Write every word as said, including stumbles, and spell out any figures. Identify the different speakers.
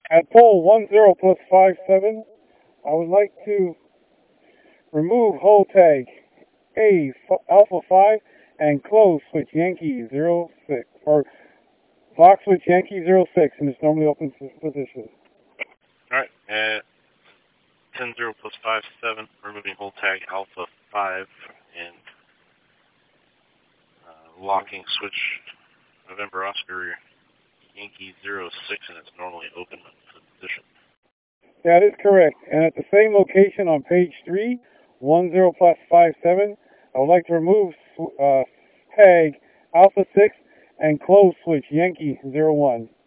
Speaker 1: At pole one zero plus five seven, I would like to remove hold tag A Alpha five and close switch Yankee zero six, or lock switch Yankee zero six in its normally open position.
Speaker 2: Alright, at ten zero plus five seven, removing hold tag Alpha five and uh, locking switch November Oscar Yankee zero six in its normally open position.
Speaker 1: That is correct. And at the same location on page three, one zero plus five seven, I would like to remove uh, tag Alpha six and close switch Yankee zero one.